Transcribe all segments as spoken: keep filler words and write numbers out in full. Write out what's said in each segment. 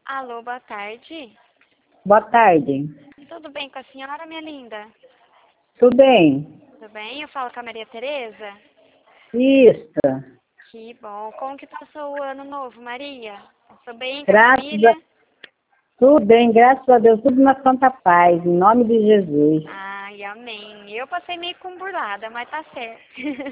Alô, boa tarde. Boa tarde. Tudo bem com a senhora, minha linda? Tudo bem? Tudo bem? Eu falo com a Maria Tereza? Isso. Que bom. Como que passou o ano novo, Maria? Passou bem com a Graças família? a... Tudo bem, graças a Deus, tudo na santa paz, em nome de Jesus. Ai, amém. Eu passei meio comburlada, mas tá certo.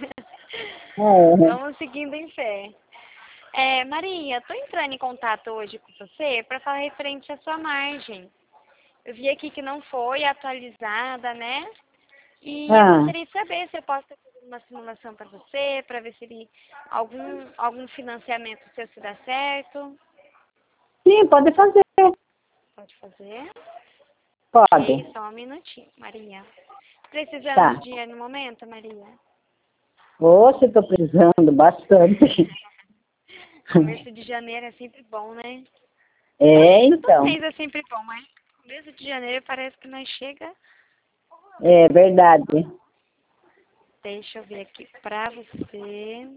É. Vamos seguindo em fé. É, Maria, tô entrando em contato hoje com você para falar referente à sua margem. Eu vi aqui que não foi atualizada, né? E eu Ah, gostaria de saber se eu posso fazer uma simulação para você, para ver se ele, algum, algum financiamento seu se dá certo. sim, pode fazer. Pode fazer. Ok, Pode. só um minutinho, Maria. Precisando de Tá. dinheiro no momento, Maria? Hoje estou precisando bastante. Começo de janeiro é sempre bom, né? É, Todo, todo então. mês é sempre bom, mas começo de janeiro parece que nós chega. É verdade. Deixa eu ver aqui pra você.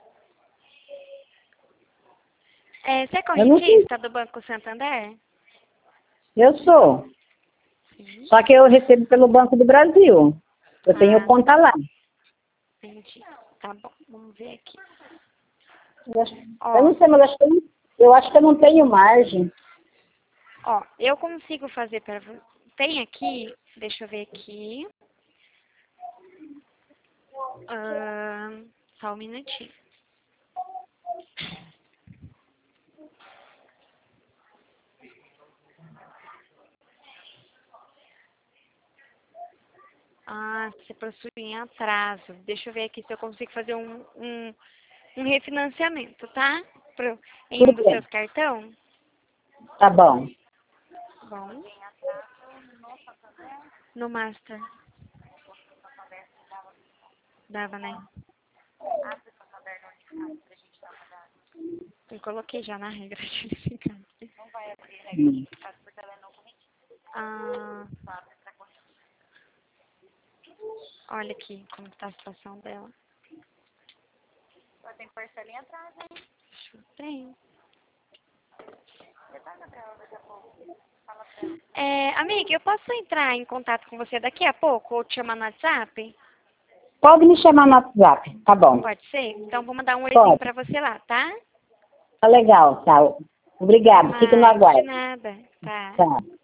É, você é Eu não sei. correntista do Banco Santander? Eu sou. Sim. Só que eu recebo pelo Banco do Brasil. Eu tenho Ah, conta lá. entendi. Tá bom, vamos ver aqui. Eu, acho- eu Ó, não sei, mas acho que eu, não- eu acho que eu não tenho margem. ó, eu consigo fazer para você. Tem aqui, deixa eu ver aqui. Ah, só um minutinho. Ah, você possui em atraso. Deixa eu ver aqui se eu consigo fazer um, um, um refinanciamento, tá? Pro, em um Tudo dos bem. seus cartões. Tá bom. Bom. No Master. Dava, né? Eu coloquei já na regra de verificar. Hum. Ah, olha aqui como está a situação dela. Tem. É, amiga, eu posso entrar em contato com você daqui a pouco ou te chamar no WhatsApp? Pode me chamar no WhatsApp. Tá bom. Pode ser? Então vou mandar um oizinho Pode. pra você lá, tá? Tá legal, tá. Até Obrigado. Fico no mais. De aguardo. nada. Tá. Tá.